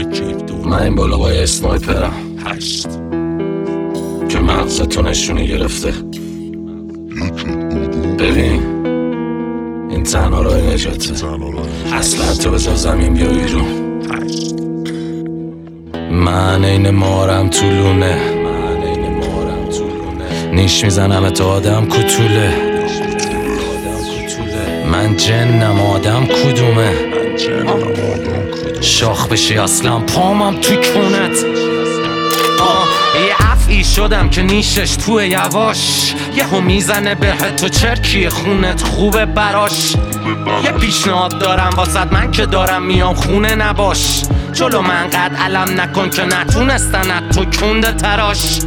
من این بالا با یه اسنایپرم که مغزتو نشونه گرفته. ببین این تنها راه نجاته. اصلا تو بذار زمین بیا بیرون. من این مارم تو لونه، نیش میزنم تو آدم کتوله. من جنم آدم کدومه؟ شاخ بشی اصلا پامم تو کونت. یه افعی شدم که نیشش توی یواش یهو میزنه به تو چرکی خونت خوبه براش. یه پیشنهاد دارم واسد من که دارم میام خونه نباش. جلو من قد علم نکن که نتونستن تو کنده تراش.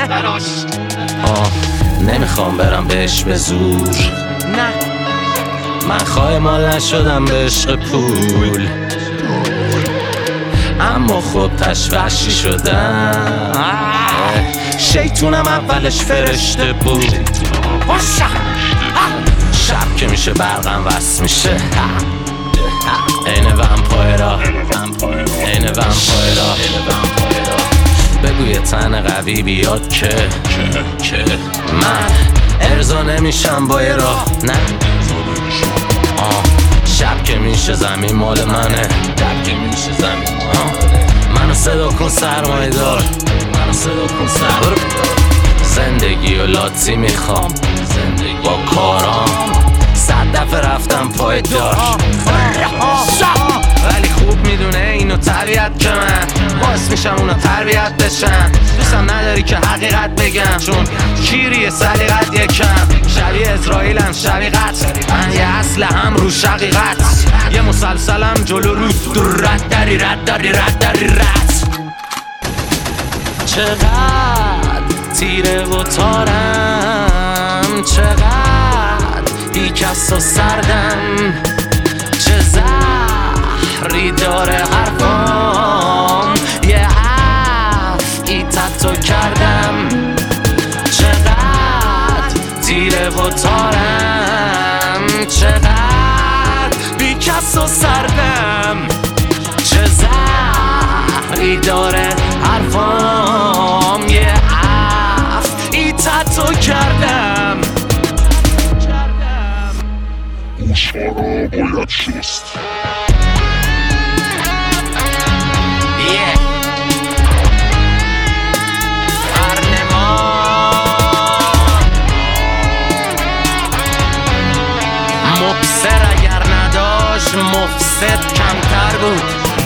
نمیخوام برم بهش به زور، نه من خواهی مال نشدم به عشق پول، اما خب تشوشی شدم. شیطونم اولش فرشته بود. شب که میشه برقم وصل میشه. این ومپایرا بگو یه تن قوی بیاد که من ارضا نمیشم با یه راه. نه شب که میشه زمین مال منه. منو صدا کن سرمایه دار، زندگی و لاتی میخوام با کارام. 100 دفعه رفتم پای دار ولی خوب میدونه اینو طبیعت که من باعث میشم اونا تربیت بشن. دوستم نداری که حقیقت بگم چون کیری سلیقت یکم. شبیه اسرائیلم شبیه قتل، من یه اسلحه هم رو شقیقت. یه مسلسلم جلو رو رد داری رد. چقدر تیره و تارم، چقدر بیکس و سردم، چه زهری داره حرفام. یه افعی تتو کردم، چقدر تیره و تارم، چقدر بیکس و سردم، چه زهری داره حرفام. یه افعی تتو کردم. گوشها را باید شست. مبصر اگر نداشت مفسد کمتر بود.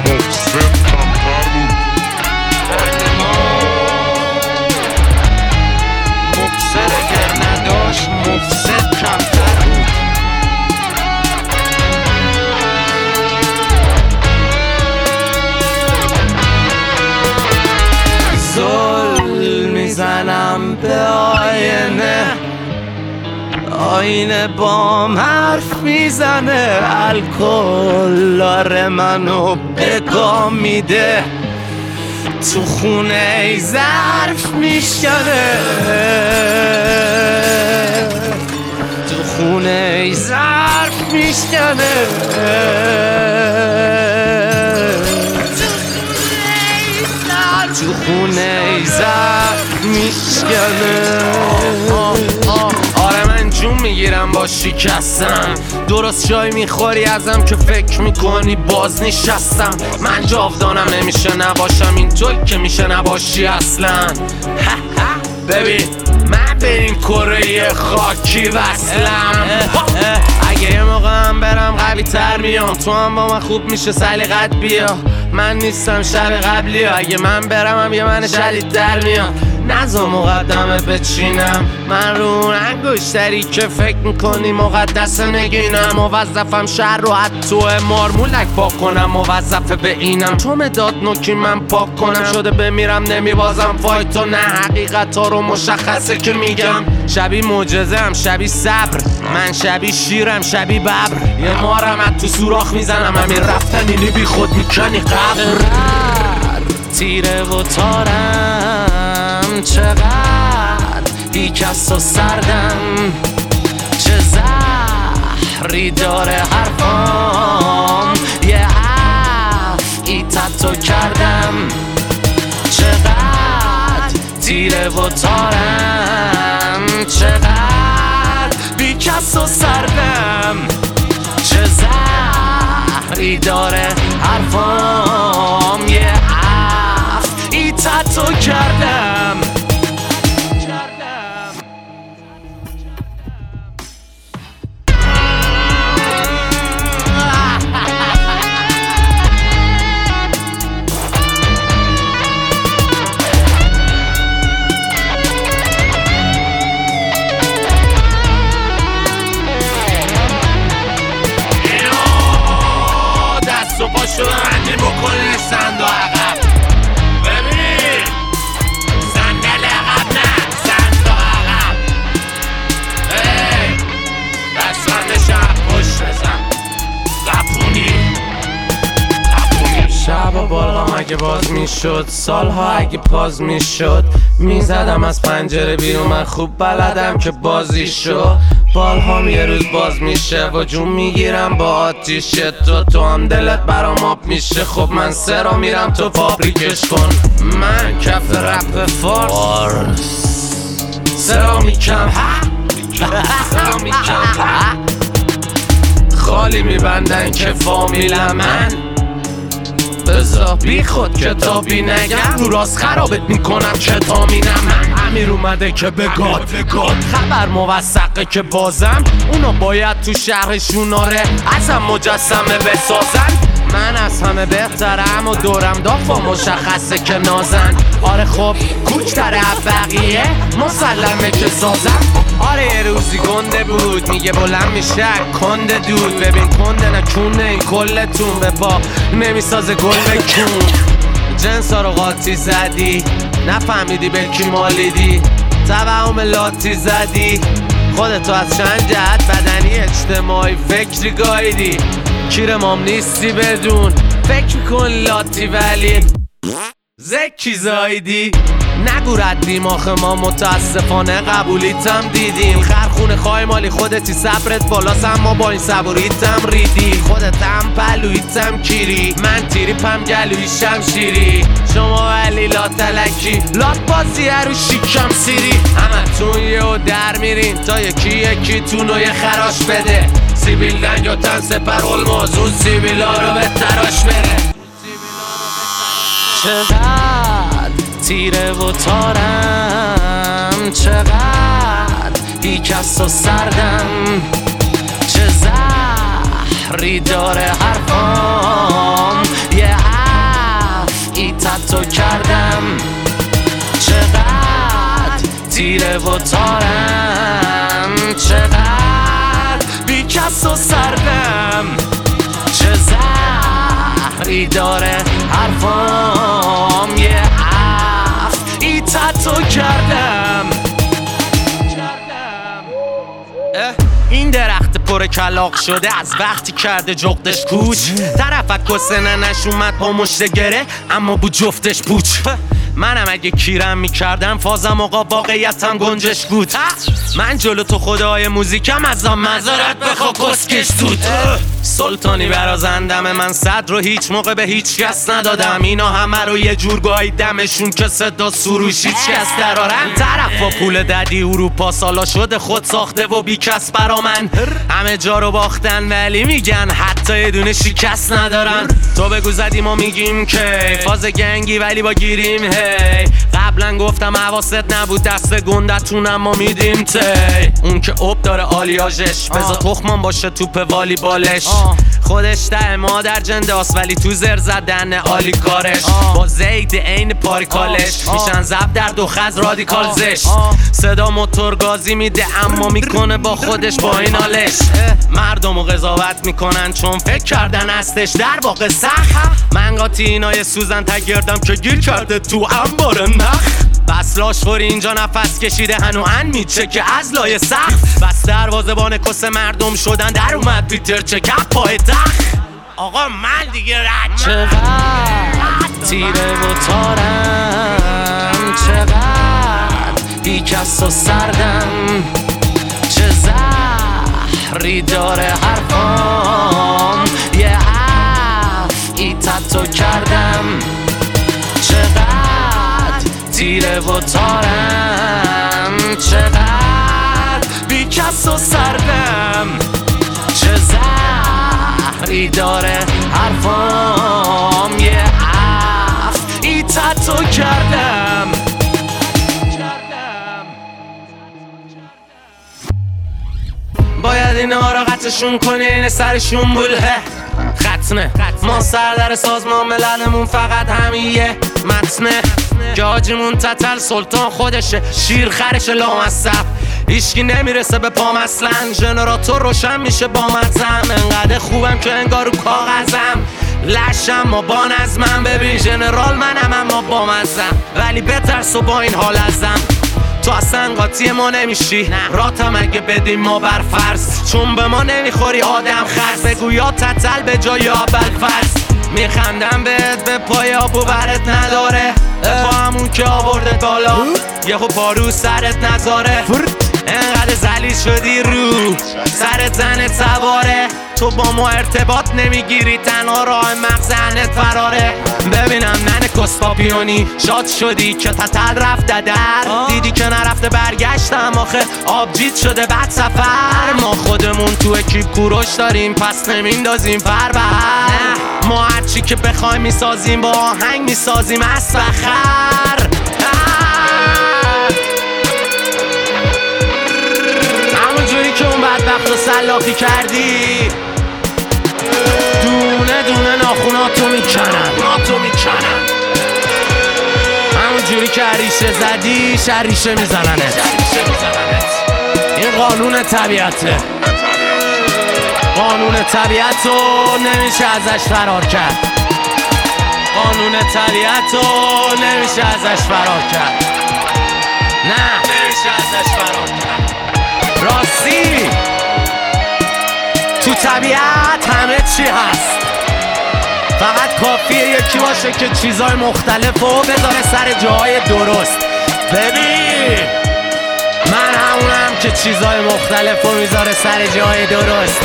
مبصر اگر نداشت مفسد کمتر بود. میزنم به آینه بام حرف میزنه. الکل داره منو بگاه میده، تو خونه ای ظرف میشکنه، تو خونه ای ظرف میشکنه، تو خونه ای ظرف میشکنه. آره من جون میگیرم با شکستم، درست جای میخوری ازم که فکر میکنی باز نشستم. من جاودانم نمیشه نباشم اینطور که میشه نباشی اصلا. ببین من به این کره خاکی وصلم. اگه یه موقع هم برم قوی تر میام، تو هم با من خوب میشه سلیقت بیا. من نیستم شب قبلی، اگه من برم هم یه من شدید در میاد. نزا مقدمه بچینم، من رو اون انگشتری که فکر میکنی مقدس نگینم. موظفم شهر رو حتی مارمولک پاک کنم، موظفه به اینم تو مداد نوکی من پاک کنم. شده بمیرم نمیبازم فایتو، نه حقیقت ها رو مشخصه که میگم. شبی معجزه هم شبی صبر، من شبی شیرم شبی ببر. یه مارم از تو سوراخ میزنم، همین رفتنی بی خود میکنی قبر. تیره و تارم، چقدر بیکس و سردم، چه زهری داره حرفام. یه افعی تتو کردم، و تارم، چقدر بی کس و سردم، چه زهری داره حرفام، یه ای تتو کردم. دست و پاشو بندی بکنی سند و عقب، ببین صندل عقب نه سند و عقب، دست بند شب پشت بزن زفونی. شب و بالغم اگه باز میشد، سالها اگه پاز میشد، میزدم از پنجره بیرون، من خوب بلدم که بازی شد. بالهام یه روز باز میشه و جون میگیرم با آتیش تو هم دلت برام آب میشه. خب من سرا میرم تو فابریکش کن، من کف رپ فارس سرا میکم سرا میکم خالی میبندن که فامیل من، بذار بی خود کتابی نگم، رو راست خرابت میکنم کتامینم. من امیر اومده که بگاد خبر موثقه که بازم اونا باید تو شهرشون آره ازم مجسمه بسازن. من از همه بهترم و دورم دافا مشخصه که نازن. آره خب کوچتر از بقیه مسلمه که سازم. آره یه روزی گنده بود میگه بلند میشه کنده دود، ببین کنده نکونه این کلتون به پا نمیسازه گل بکون. جنسا رو قاطی زدی نفهمیدی به کی مالیدی، توهم لاتی زدی خودتو از چند جهت بدنی اجتماعی فکری گایدی. کیر مام نیستی بدون فکر کن لاتی ولی زکی زایدی. نگو رد دیماخ ما متاسفانه قبولیتم دیدیم. خرخونه خواهی مالی خودتی صبرت بالاست اما با این صبوریتم ریدی. خودتم پلویتم کیری من تیریپم گلوی شمشیری. شما ولی لاتلکی لات بازی رو شیکم سیری. همه تون یه و در میرین تا یکی تونو یه خراش بده. سیبیل دنگ و تن سپر المازون سیبیلا رو به تراش بره. چقدر تیره و تارم، چقدر بیکس و سردم، چه زهری داره حرفام، یه ای تتو کردم. چقدر تیره و تارم، چقدر بیکس و سردم، چه زهری داره حرفام، یه ای تتو کردم. این درخت پر کلاق شده از وقتی کرده جغدش کوچ. طرفت کسه ننش اومد با مشت گره اما بود جفتش پوچ. منم اگه کیرم میکردم فازم آقا واقعیتم گنجش بود. من جلو تو خدای موزیکم ازم مزارت بخوا کسکش زود. سلطانی برازندم من صد رو هیچ موقع به هیچ کس ندادم. اینا همه رو یه جور گاییدمشون که صدا سروش هیچ کس درارن. طرف با پول ددی اروپا سالا شده خود ساخته و بی کس برا من. همه جا رو باختن ولی میگن حتی یه دونه شکست ندارن. تو بگو زدی ما میگیم که فاز گنگی ولی با گیریم هی. قبلا گفتم حواست نبود دست گندتون اما میدیم تی. اون که اوب داره آلیاژش بذار تخمان باشه توپ والیبالش. خودش ده مادر جنداست ولی تو زر زدن عالی کارش. با زید عین پاریکالش میشن زب در دو خز رادیکال زش. صدا موتور گازی میده اما میکنه با خودش با این حالش. مردمو قضاوت میکنن چون فکر کردن هستش در واقع سخت. من قاطی اینای سوزن تگردم که گیر کرده تو انبار نخ. بس لاشخوری اینجا نفس کشیده هنو میچه که از لای سخت. بس دروازه‌بان کس مردم شدن در اومد پیتر چکپ پای تخت. آقا من دیگه رد چقدر تیره و تارم، چقدر بیکس و سردم، چه زهری داره حرفام، یه ای تتو کردم. چقدر تیره و تارم، چقدر بی کس و سردم، چه زهری داره حرفام، یه ای تتو کردم. باید اینا را قطعشون کنی، این سرشون بوله ختنه. ما سردر سازمان مللمون فقط همیه متنه که حاجیمون تتل سلطان خودشه، شیر خرش لامصب، هیچکی نمیرسه به پام اصلا. ژنراتور روشن میشه با مزم، انقدر خوبم که انگار رو کاغذم، لشم ما با نظمم. ببین ژنرال منم اما با مزم، ولی بترس و با این حال ازم. تو اصلا قاطی ما نمیشی، راتم اگه بدیم ما بر فرض، چون به ما نمیخوری آدم خرس. بگو یا تتل به جای اول فرض، میخندم بهت به پای آبو برت نداره، با همون که آورده بالا یهو پارو سرت نذاره. انقدر ذلیل شدی رو سرت زنت سواره، تو با ما ارتباط نمیگیری، تنها راه مغزنت فراره. ببینم ننه کسپاپیونی شاد شدی که تتل رفته در، دیدی که نرفته برگشتم آخه آبجیت شده بعد سفر. ما خودمون تو اکیپ کوروش داریم پس نمیندازیم پر به هر، ما هرچی که بخوایم میسازیم با آهنگ میسازیم از فخر. همونجوری که اون بدبخت رو سلاخی کردی، دونه دونه ناخوناتو میکنن. همونجوری که ریشه زدی ریشه میزننت. این قانون طبیعته، قانون طبیعت رو نمیشه ازش فرار کرد، قانون طبیعت رو نمیشه ازش فرار کرد، نه نمیشه ازش فرار کرد. راستی تو طبیعت همه چی هست، فقط کافیه یکی باشه که چیزای مختلف رو بذاره سر جاهای درست. ببین من همونم که چیزای مختلف رو میذاره سر جای درست،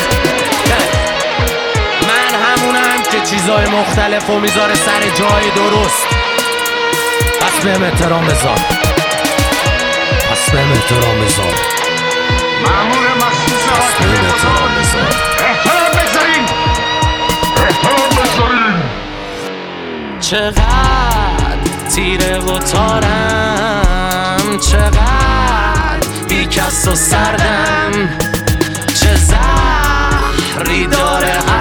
من همونم که چیزای مختلف رو میذاره سر جای درست. پس بهم احترام بذار، پس بهم احترام بذار، مأمور مخصوص حاکم بزرگ، احترام بگذارین، احترام بگذارین. چقدر تیره و تارم، چقدر بی کس و سردم، چه زهری داره